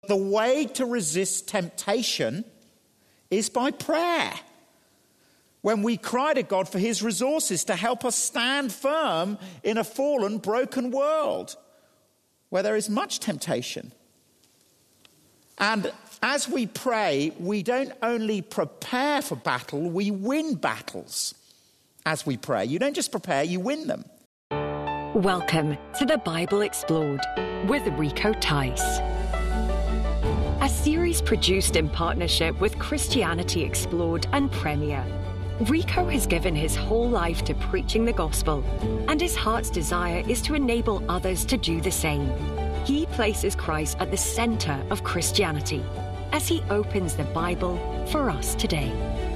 The way to resist temptation is by prayer. When we cry to God for his resources to help us stand firm in a fallen, broken world where there is much temptation. And as we pray, we don't only prepare for battle, we win battles as we pray. You don't just prepare, you win them. Welcome to the Bible Explored with Rico Tice. A series produced in partnership with Christianity Explored and Premier. Rico has given his whole life to preaching the gospel, and his heart's desire is to enable others to do the same. He places Christ at the center of Christianity as he opens the Bible for us today.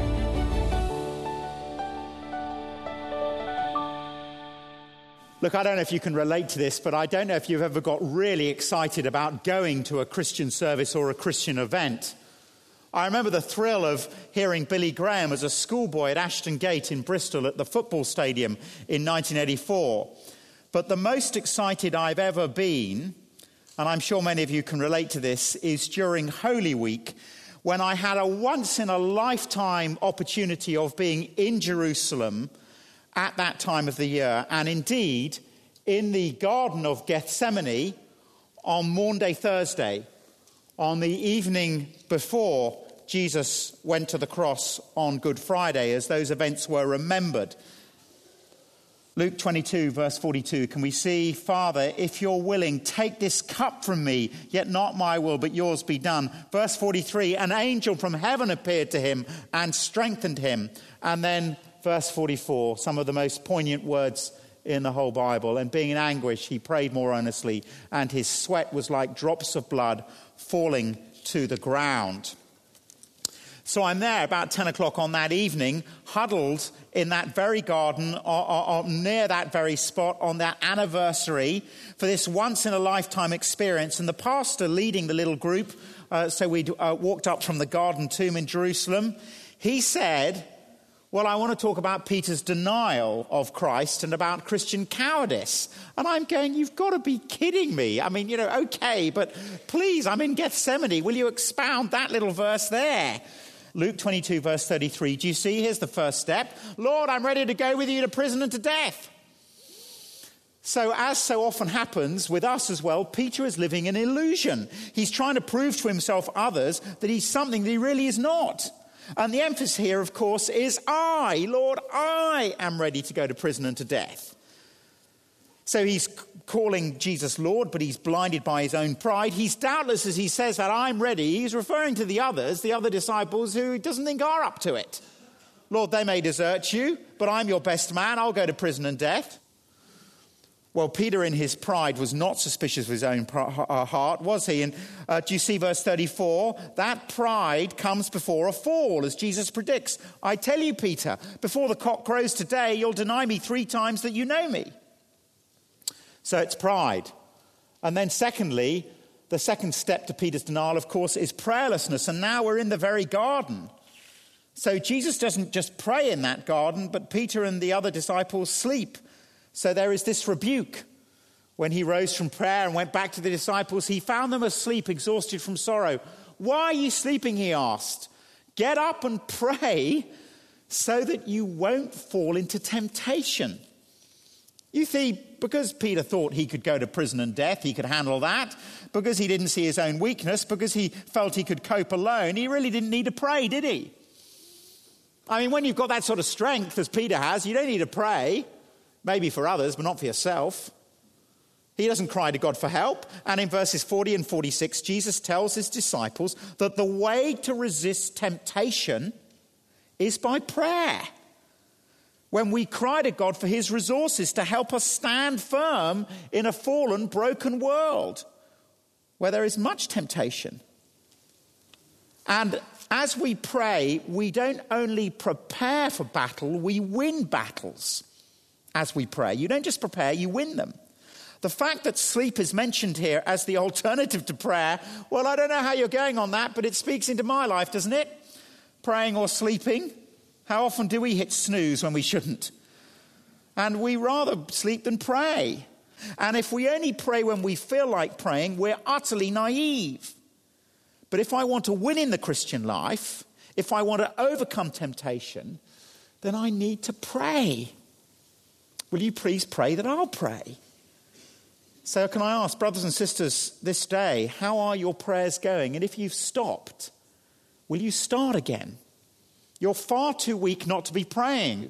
Look, I don't know if you can relate to this, but I don't know if you've ever got really excited about going to a Christian service or a Christian event. I remember the thrill of hearing Billy Graham as a schoolboy at Ashton Gate in Bristol at the football stadium in 1984. But the most excited I've ever been, and I'm sure many of you can relate to this, is during Holy Week, when I had a once-in-a-lifetime opportunity of being in Jerusalem at that time of the year, and indeed in the Garden of Gethsemane on Maundy Thursday, on the evening before Jesus went to the cross on Good Friday, as those events were remembered. Luke 22, verse 42, can we see, Father, if you're willing, take this cup from me, yet not my will, but yours be done. Verse 43, an angel from heaven appeared to him and strengthened him. And then verse 44, some of the most poignant words in the whole Bible. And being in anguish, he prayed more earnestly, and his sweat was like drops of blood falling to the ground. So I'm there about 10 o'clock on that evening, huddled in that very garden, or near that very spot on that anniversary for this once-in-a-lifetime experience. And the pastor leading the little group, so we walked up from the garden tomb in Jerusalem, he said, well, I want to talk about Peter's denial of Christ and about Christian cowardice. And I'm going, you've got to be kidding me. I mean, okay, but please, I'm in Gethsemane. Will you expound that little verse there? Luke 22, verse 33. Do you see? Here's the first step. Lord, I'm ready to go with you to prison and to death. So as so often happens with us as well, Peter is living in illusion. He's trying to prove to himself, others, that he's something that he really is not. And the emphasis here, of course, is Lord, I am ready to go to prison and to death. So he's calling Jesus Lord, but he's blinded by his own pride. He's doubtless, as he says that I'm ready, he's referring to the others, the other disciples who he doesn't think are up to it. Lord, they may desert you, but I'm your best man. I'll go to prison and death. Well, Peter in his pride was not suspicious of his own heart, was he? And do you see verse 34? That pride comes before a fall, as Jesus predicts. I tell you, Peter, before the cock crows today, you'll deny me 3 times that you know me. So it's pride. And then secondly, the second step to Peter's denial, of course, is prayerlessness. And now we're in the very garden. So Jesus doesn't just pray in that garden, but Peter and the other disciples sleep. So there is this rebuke. When he rose from prayer and went back to the disciples, he found them asleep, exhausted from sorrow. Why are you sleeping, he asked. Get up and pray so that you won't fall into temptation. You see, because Peter thought he could go to prison and death, he could handle that, because he didn't see his own weakness, because he felt he could cope alone, he really didn't need to pray, did he? I mean, when you've got that sort of strength as Peter has, you don't need to pray. Maybe for others, but not for yourself. He doesn't cry to God for help. And in verses 40 and 46, Jesus tells his disciples that the way to resist temptation is by prayer. When we cry to God for his resources to help us stand firm in a fallen, broken world where there is much temptation. And as we pray, we don't only prepare for battle, we win battles. As we pray. You don't just prepare, you win them. The fact that sleep is mentioned here as the alternative to prayer, well, I don't know how you're going on that, but it speaks into my life, doesn't it? Praying or sleeping. How often do we hit snooze when we shouldn't? And we rather sleep than pray. And if we only pray when we feel like praying, we're utterly naive. But if I want to win in the Christian life, if I want to overcome temptation, then I need to pray. Will you please pray that I'll pray? So can I ask, brothers and sisters, this day, how are your prayers going? And if you've stopped, will you start again? You're far too weak not to be praying.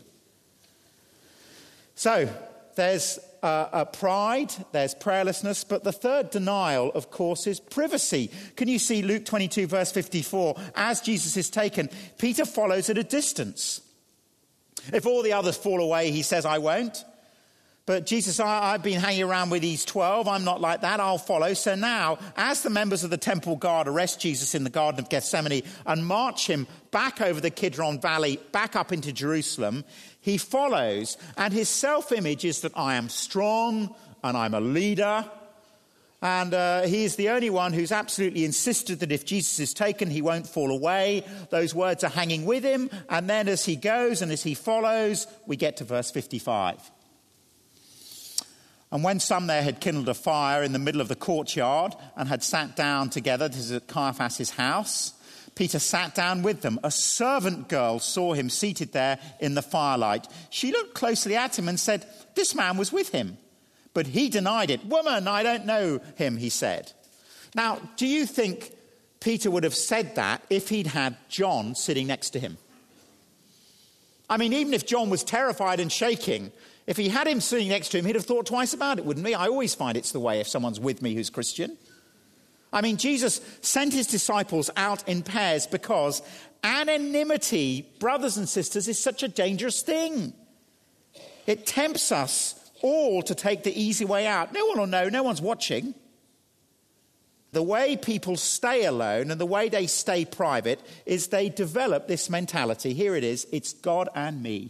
So there's pride, there's prayerlessness, but the third denial, of course, is privacy. Can you see Luke 22, verse 54? As Jesus is taken, Peter follows at a distance. If all the others fall away, he says, I won't. But Jesus, I've been hanging around with these 12. I'm not like that. I'll follow. So now, as the members of the temple guard arrest Jesus in the Garden of Gethsemane and march him back over the Kidron Valley, back up into Jerusalem, he follows. And his self-image is that I am strong and I'm a leader. And he is the only one who's absolutely insisted that if Jesus is taken, he won't fall away. Those words are hanging with him. And then as he goes and as he follows, we get to verse 55. And when some there had kindled a fire in the middle of the courtyard and had sat down together, this is at Caiaphas' house, Peter sat down with them. A servant girl saw him seated there in the firelight. She looked closely at him and said, this man was with him. But he denied it. Woman, I don't know him, he said. Now, do you think Peter would have said that if he'd had John sitting next to him? I mean, even if John was terrified and shaking, if he had him sitting next to him, he'd have thought twice about it, wouldn't he? I always find it's the way if someone's with me who's Christian. I mean, Jesus sent his disciples out in pairs because anonymity, brothers and sisters, is such a dangerous thing. It tempts us all to take the easy way out. No one will know, no one's watching. The way people stay alone and the way they stay private is they develop this mentality. Here it is, it's God and me.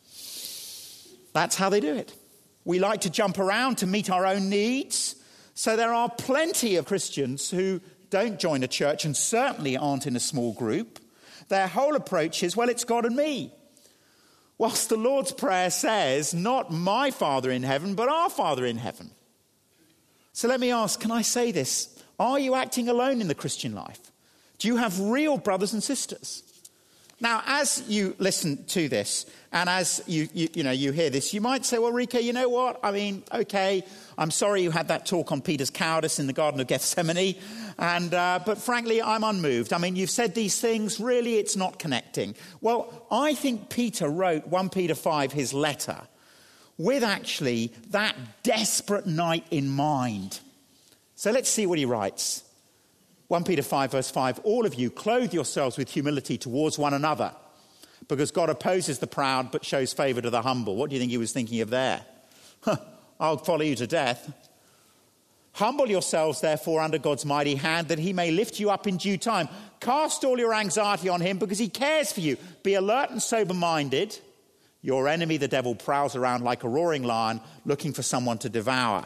That's how they do it. We like to jump around to meet our own needs. So there are plenty of Christians who don't join a church and certainly aren't in a small group. Their whole approach is, well, it's God and me. Whilst the Lord's Prayer says, not my Father in heaven, but our Father in heaven. So let me ask, can I say this? Are you acting alone in the Christian life? Do you have real brothers and sisters? Now, as you listen to this, and as you hear this, you might say, well, Rico, you know what? I mean, okay, I'm sorry you had that talk on Peter's cowardice in the Garden of Gethsemane, but frankly, I'm unmoved. I mean, you've said these things, really, it's not connecting. Well, I think Peter wrote 1 Peter 5, his letter, with actually that desperate night in mind. So let's see what he writes. 1 Peter 5, verse 5, all of you clothe yourselves with humility towards one another, because God opposes the proud but shows favor to the humble. What do you think he was thinking of there? I'll follow you to death. Humble yourselves, therefore, under God's mighty hand, that he may lift you up in due time. Cast all your anxiety on him, because he cares for you. Be alert and sober-minded. Your enemy, the devil, prowls around like a roaring lion, looking for someone to devour.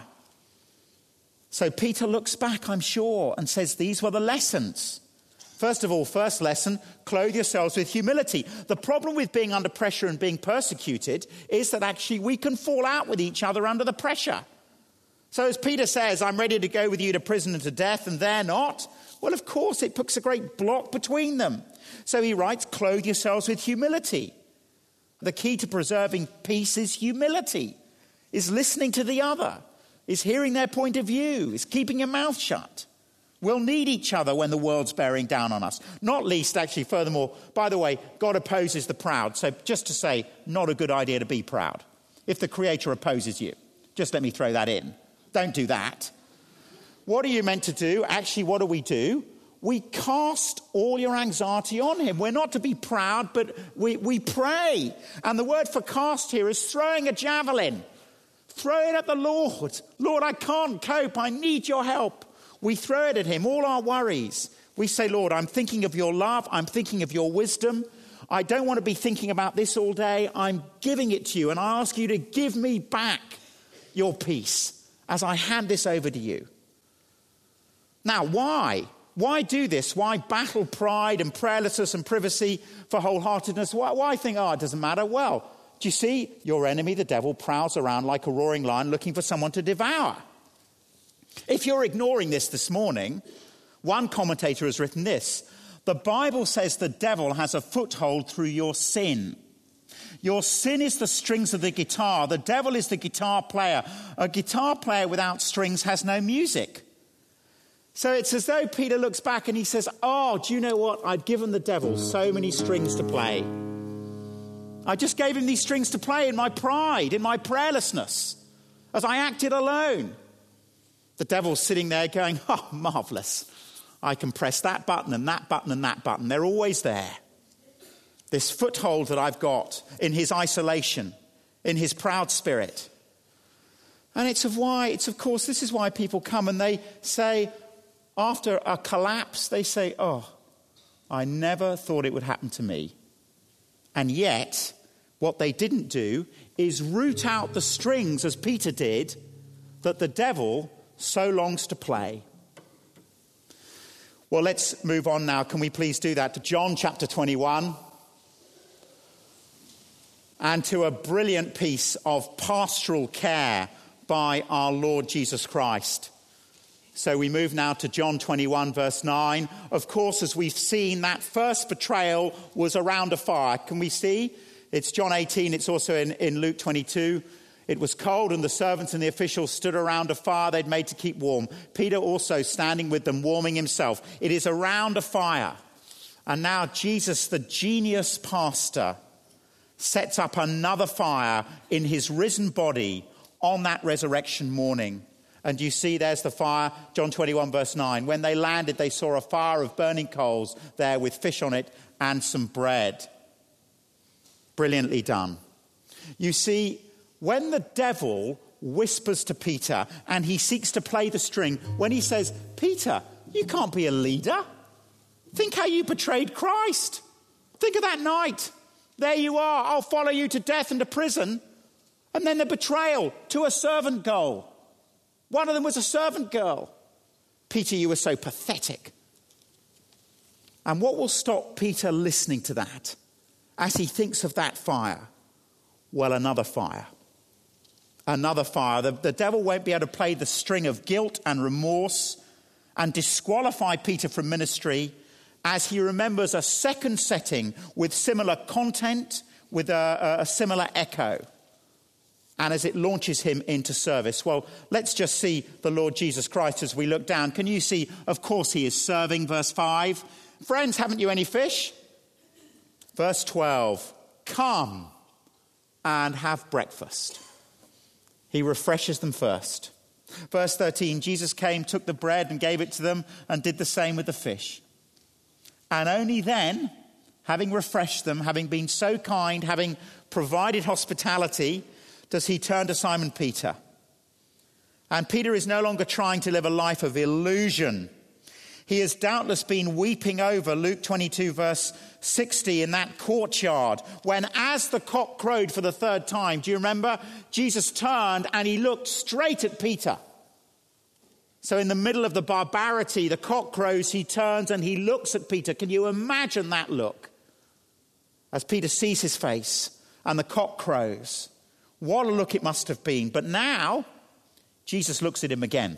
So Peter looks back, I'm sure, and says these were the lessons. First of all, first lesson, clothe yourselves with humility. The problem with being under pressure and being persecuted is that actually we can fall out with each other under the pressure. So as Peter says, I'm ready to go with you to prison and to death, and they're not. Well, of course, it puts a great block between them. So he writes, clothe yourselves with humility. The key to preserving peace is humility, is listening to the other, is hearing their point of view, is keeping your mouth shut. We'll need each other when the world's bearing down on us. Not least, actually, furthermore, by the way, God opposes the proud. So just to say, not a good idea to be proud. If the Creator opposes you, just let me throw that in. Don't do that. What are you meant to do? Actually, what do? We cast all your anxiety on him. We're not to be proud, but we pray. And the word for cast here is throwing a javelin. Throw it at the Lord. Lord, I can't cope. I need your help. We throw it at him, all our worries. We say, Lord, I'm thinking of your love. I'm thinking of your wisdom. I don't want to be thinking about this all day. I'm giving it to you, and I ask you to give me back your peace as I hand this over to you. Now, why? Why do this? Why battle pride and prayerlessness and privacy for wholeheartedness? Why think, it doesn't matter? Well, do you see? Your enemy, the devil, prowls around like a roaring lion looking for someone to devour. If you're ignoring this morning, One commentator has written this: the Bible says the devil has a foothold through your sin. Your sin is the strings of the guitar. The devil is the guitar player. A guitar player without strings has no music. So it's as though Peter looks back and he says, oh, do you know what? I'd given the devil so many strings to play. I just gave him these strings to play in my pride, in my prayerlessness, as I acted alone. The devil's sitting there going, oh, marvellous. I can press that button and that button and that button. They're always there. This foothold that I've got in his isolation, in his proud spirit. And it's of course, this is why people come and they say, after a collapse, they say, oh, I never thought it would happen to me. And yet, what they didn't do is root out the strings, as Peter did, that the devil so longs to play. Well, let's move on now. Can we please do that to John chapter 21? And to a brilliant piece of pastoral care by our Lord Jesus Christ. So we move now to John 21, verse 9. Of course, as we've seen, that first betrayal was around a fire. Can we see? It's John 18. It's also in Luke 22. It was cold, and the servants and the officials stood around a fire they'd made to keep warm. Peter also standing with them, warming himself. It is around a fire. And now Jesus, the genius pastor, sets up another fire in his risen body on that resurrection morning. And you see there's the fire, John 21 verse 9. When they landed, they saw a fire of burning coals there with fish on it and some bread. Brilliantly done. You see, when the devil whispers to Peter and he seeks to play the string, when he says, Peter, you can't be a leader. Think how you betrayed Christ. Think of that night. There you are, I'll follow you to death and to prison. And then the betrayal to a servant girl. One of them was a servant girl. Peter, you were so pathetic. And what will stop Peter listening to that as he thinks of that fire? Well, another fire. Another fire. The devil won't be able to play the string of guilt and remorse and disqualify Peter from ministry as he remembers a second setting with similar content, with a similar echo, and as it launches him into service. Well, let's just see the Lord Jesus Christ as we look down. Can you see, of course, he is serving, verse 5. Friends, haven't you any fish? Verse 12, come and have breakfast. He refreshes them first. Verse 13, Jesus came, took the bread and gave it to them and did the same with the fish. And only then, having refreshed them, having been so kind, having provided hospitality, does he turn to Simon Peter. And Peter is no longer trying to live a life of illusion. He has doubtless been weeping over Luke 22 verse 60 in that courtyard when, as the cock crowed for the third time, do you remember? Jesus turned and he looked straight at Peter. So in the middle of the barbarity, the cock crows, he turns and he looks at Peter. Can you imagine that look? As Peter sees his face and the cock crows. What a look it must have been. But now, Jesus looks at him again.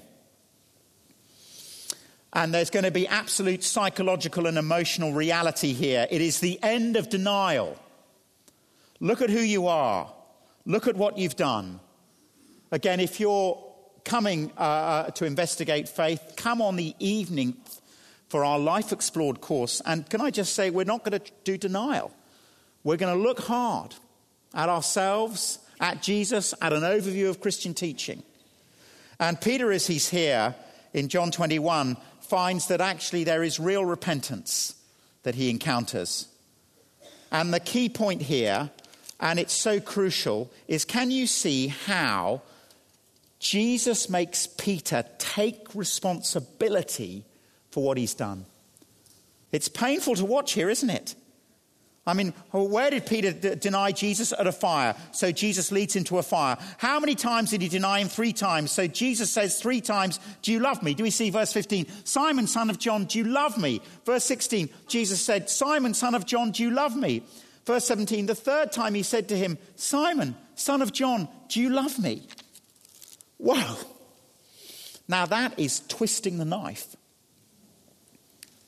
And there's going to be absolute psychological and emotional reality here. It is the end of denial. Look at who you are. Look at what you've done. Again, if you're coming to investigate faith, come on the evening for our Life Explored course. And can I just say, we're not going to do denial. We're going to look hard at ourselves, at Jesus, at an overview of Christian teaching. And Peter, as he's here in John 21, finds that actually there is real repentance that he encounters. And the key point here, and it's so crucial, is can you see how Jesus makes Peter take responsibility for what he's done? It's painful to watch here, isn't it? I mean, where did Peter deny Jesus? At a fire. So Jesus leads him to a fire. How many times did he deny him? 3 times. So Jesus says 3 times, do you love me? Do we see verse 15? Simon, son of John, do you love me? Verse 16, Jesus said, Simon, son of John, do you love me? Verse 17, the third time he said to him, Simon, son of John, do you love me? Wow. Now that is twisting the knife.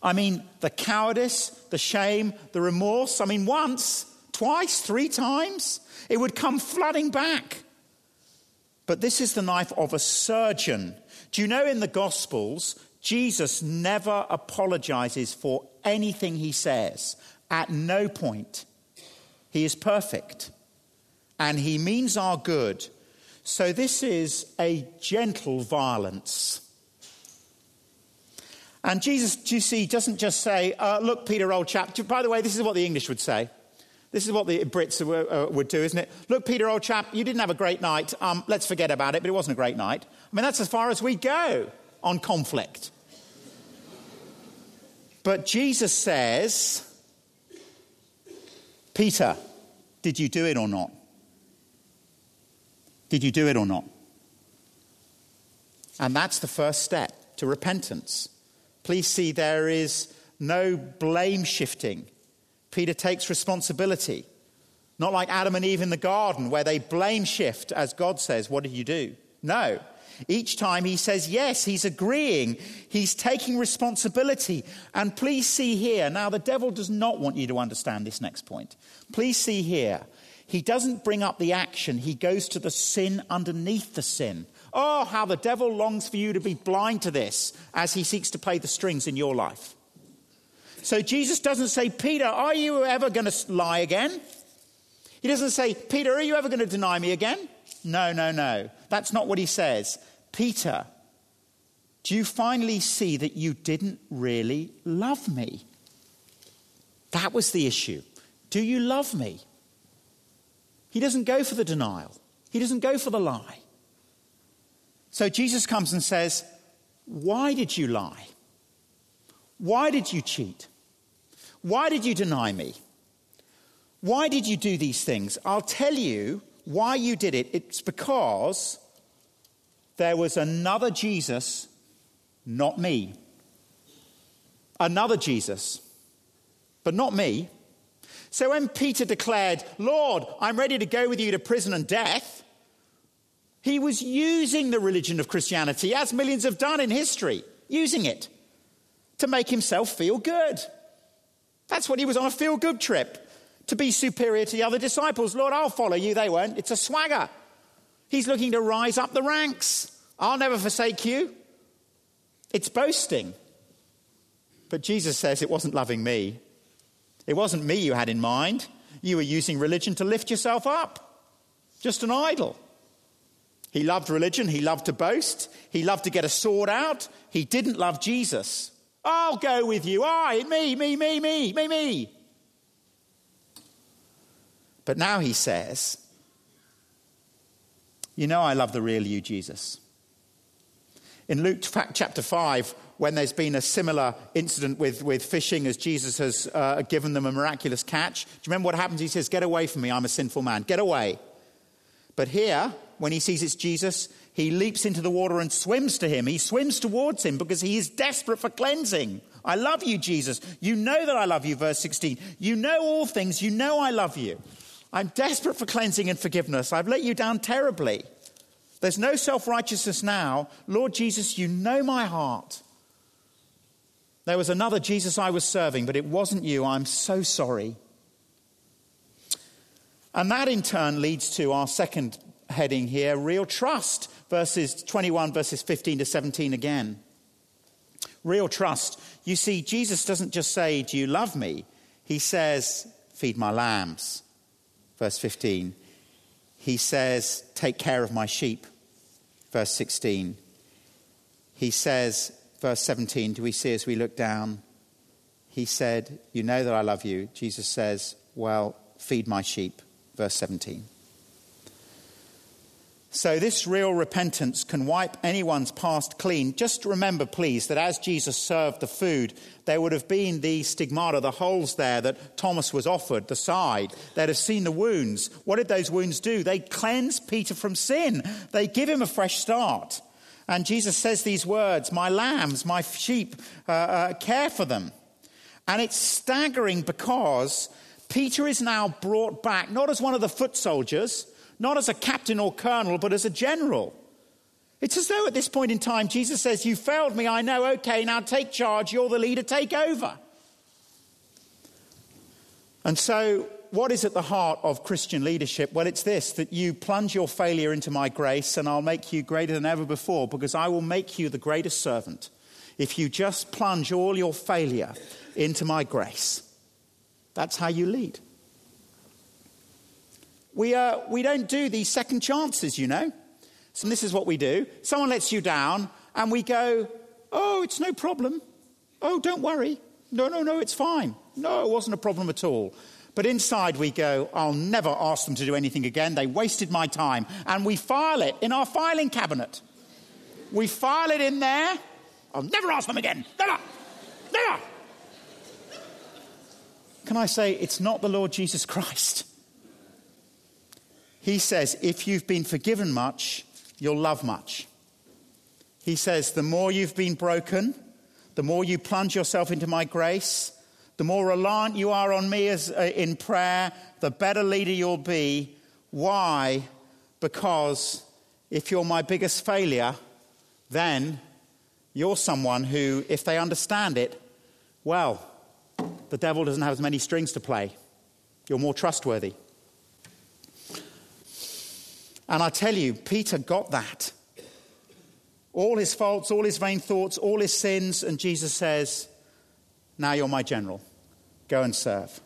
I mean, the cowardice, the shame, the remorse. I mean, once, twice, 3 times, it would come flooding back. But this is the knife of a surgeon. Do you know in the Gospels, Jesus never apologizes for anything he says. At no point. He is perfect. And he means our good. So this is a gentle violence. And Jesus, do you see, doesn't just say, look, Peter, old chap. By the way, this is what the English would say. This is what the Brits would do, isn't it? Look, Peter, old chap, you didn't have a great night. Let's forget about it, but it wasn't a great night. I mean, that's as far as we go on conflict. But Jesus says, Peter, did you do it or not? Did you do it or not? And that's the first step to repentance. Please see, there is no blame shifting. Peter takes responsibility. Not like Adam and Eve in the garden where they blame shift as God says, what did you do? No. Each time he says yes, he's agreeing. He's taking responsibility. And please see here, now the devil does not want you to understand this next point. Please see here, he doesn't bring up the action. He goes to the sin underneath the sin. Oh, how the devil longs for you to be blind to this as he seeks to play the strings in your life. So Jesus doesn't say, Peter, are you ever going to lie again? He doesn't say, Peter, are you ever going to deny me again? No. That's not what he says. Peter, do you finally see that you didn't really love me? That was the issue. Do you love me? He doesn't go for the denial. He doesn't go for the lie. So Jesus comes and says, why did you lie? Why did you cheat? Why did you deny me? Why did you do these things? I'll tell you why you did it. It's because there was another Jesus, not me. Another Jesus, but not me. So when Peter declared, Lord, I'm ready to go with you to prison and death, he was using the religion of Christianity, as millions have done in history, using it to make himself feel good. That's what he was on a feel-good trip, to be superior to the other disciples. Lord, I'll follow you. They won't. It's a swagger. He's looking to rise up the ranks. I'll never forsake you. It's boasting. But Jesus says it wasn't loving me. It wasn't me you had in mind. You were using religion to lift yourself up. Just an idol. He loved religion. He loved to boast. He loved to get a sword out. He didn't love Jesus. I'll go with you. Me. But now he says, you know I love the real you, Jesus. In Luke chapter 5, when there's been a similar incident with fishing as Jesus has given them a miraculous catch, do you remember what happens? He says, get away from me, I'm a sinful man. Get away. But here, when he sees it's Jesus, he leaps into the water and swims to him. He swims towards him because he is desperate for cleansing. I love you, Jesus. You know that I love you, verse 16. You know all things. You know I love you. I'm desperate for cleansing and forgiveness. I've let you down terribly. There's no self-righteousness now. Lord Jesus, you know my heart. There was another Jesus I was serving, but it wasn't you. I'm so sorry. And that in turn leads to our second heading here, real trust, verses 21, verses 15 to 17 again. Real trust. You see, Jesus doesn't just say, do you love me? He says, feed my lambs. Verse 15. He says, take care of my sheep. Verse 16. He says, verse 17, do we see as we look down? He said, you know that I love you. Jesus says, well, feed my sheep. Verse 17. So this real repentance can wipe anyone's past clean. Just remember, please, that as Jesus served the food, there would have been the stigmata, the holes there that Thomas was offered, the side. They'd have seen the wounds. What did those wounds do? They cleanse Peter from sin. They give him a fresh start. And Jesus says these words, my lambs, my sheep, care for them. And it's staggering because Peter is now brought back, not as one of the foot soldiers, not as a captain or colonel, but as a general. It's as though at this point in time, Jesus says, you failed me, I know, okay, now take charge, you're the leader, take over. And so what is at the heart of Christian leadership? Well, it's this, that you plunge your failure into my grace and I'll make you greater than ever before, because I will make you the greatest servant if you just plunge all your failure into my grace. That's how you lead. We don't do these second chances, you know. So this is what we do. Someone lets you down and we go, oh, it's no problem. Oh, don't worry. No, it's fine. No, it wasn't a problem at all. But inside we go, I'll never ask them to do anything again. They wasted my time. And we file it in our filing cabinet. We file it in there. I'll never ask them again. Never. Never. Can I say, it's not the Lord Jesus Christ. He says, if you've been forgiven much, you'll love much. He says, the more you've been broken, the more you plunge yourself into my grace, the more reliant you are on me in prayer, the better leader you'll be. Why? Because if you're my biggest failure, then you're someone who, if they understand it, well, the devil doesn't have as many strings to play. You're more trustworthy. And I tell you, Peter got that. All his faults, all his vain thoughts, all his sins, and Jesus says, now you're my general. Go and serve.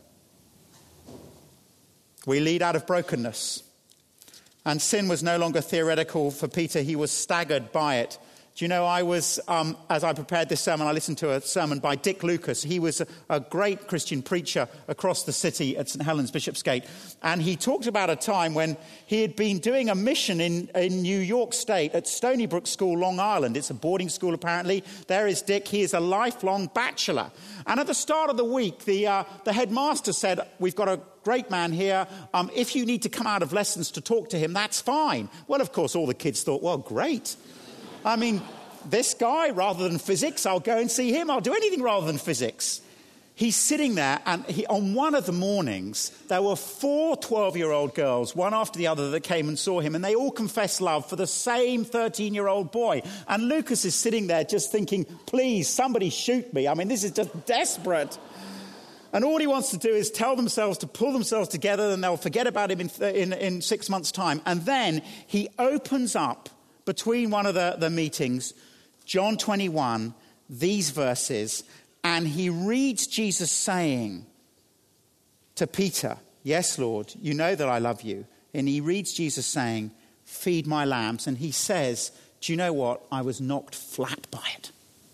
We lead out of brokenness. And sin was no longer theoretical for Peter. He was staggered by it. Do you know, I was, as I prepared this sermon, I listened to a sermon by Dick Lucas. He was a great Christian preacher across the city at St. Helens, Bishopsgate. And he talked about a time when he had been doing a mission in New York State at Stony Brook School, Long Island. It's a boarding school, apparently. There is Dick. He is a lifelong bachelor. And at the start of the week, the headmaster said, we've got a great man here. If you need to come out of lessons to talk to him, that's fine. Well, of course, all the kids thought, well, great. I mean, this guy, rather than physics, I'll go and see him. I'll do anything rather than physics. He's sitting there, and on one of the mornings, there were 4 12-year-old girls, one after the other, that came and saw him, and they all confessed love for the same 13-year-old boy. And Lucas is sitting there just thinking, please, somebody shoot me. I mean, this is just desperate. And all he wants to do is tell themselves to pull themselves together, and they'll forget about him in 6 months' time. And then he opens up, between one of the meetings, John 21, these verses, and he reads Jesus saying to Peter, yes, Lord, you know that I love you. And he reads Jesus saying, feed my lambs. And he says, do you know what? I was knocked flat by it.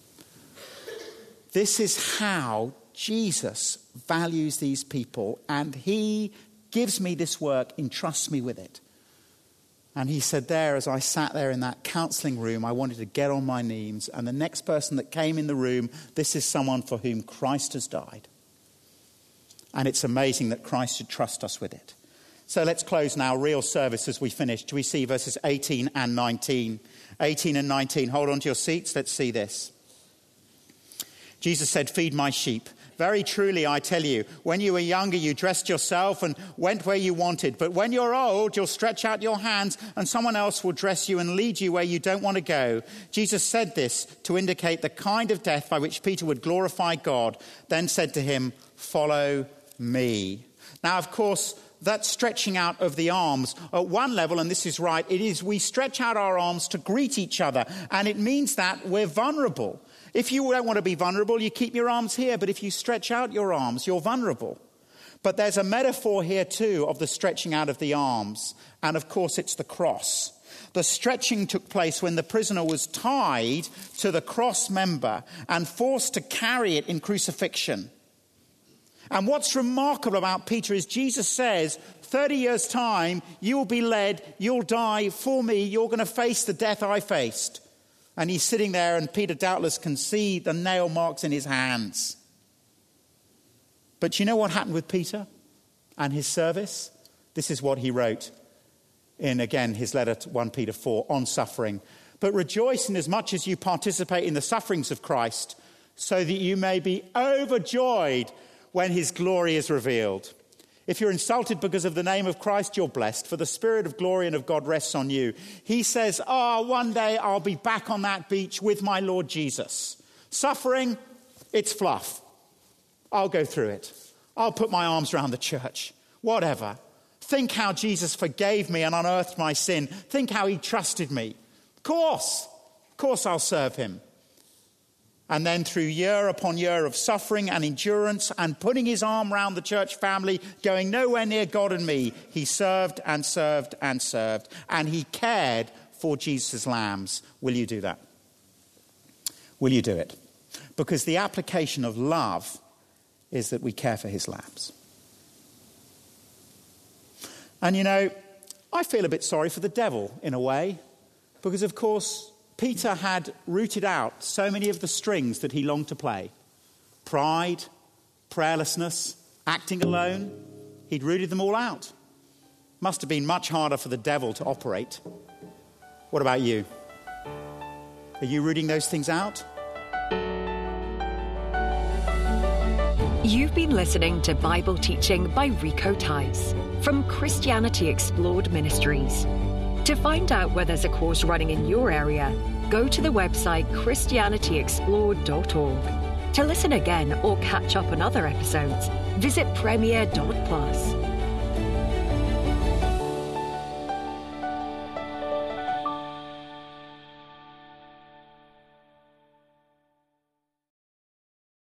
This is how Jesus values these people, and he gives me this work, entrusts me with it. And he said there, as I sat there in that counselling room, I wanted to get on my knees. And the next person that came in the room, this is someone for whom Christ has died. And it's amazing that Christ should trust us with it. So let's close now, real service as we finish. Do we see verses 18 and 19? 18 and 19. Hold on to your seats. Let's see this. Jesus said, feed my sheep. Very truly, I tell you, when you were younger, you dressed yourself and went where you wanted. But when you're old, you'll stretch out your hands and someone else will dress you and lead you where you don't want to go. Jesus said this to indicate the kind of death by which Peter would glorify God, then said to him, follow me. Now, of course, that stretching out of the arms at one level, and this is right, it is we stretch out our arms to greet each other. And it means that we're vulnerable. If you don't want to be vulnerable, you keep your arms here. But if you stretch out your arms, you're vulnerable. But there's a metaphor here too of the stretching out of the arms. And of course, it's the cross. The stretching took place when the prisoner was tied to the cross member and forced to carry it in crucifixion. And what's remarkable about Peter is Jesus says, 30 years' time, you will be led, you'll die for me, you're going to face the death I faced. And he's sitting there, and Peter doubtless can see the nail marks in his hands. But you know what happened with Peter and his service? This is what he wrote in, again, his letter to 1 Peter 4 on suffering. But rejoice in as much as you participate in the sufferings of Christ, so that you may be overjoyed when his glory is revealed. If you're insulted because of the name of Christ, you're blessed, for the Spirit of glory and of God rests on you. He says, one day I'll be back on that beach with my Lord Jesus. Suffering, it's fluff. I'll go through it. I'll put my arms around the church. Whatever. Think how Jesus forgave me and unearthed my sin. Think how he trusted me. Of course I'll serve him. And then through year upon year of suffering and endurance and putting his arm around the church family, going nowhere near God and me, he served and served and served. And he cared for Jesus' lambs. Will you do that? Will you do it? Because the application of love is that we care for his lambs. And I feel a bit sorry for the devil in a way, because of course Peter had rooted out so many of the strings that he longed to play. Pride, prayerlessness, acting alone. He'd rooted them all out. Must have been much harder for the devil to operate. What about you? Are you rooting those things out? You've been listening to Bible teaching by Rico Tice from Christianity Explored Ministries. To find out where there's a course running in your area, go to the website christianityexplored.org. To listen again or catch up on other episodes, visit premier.plus.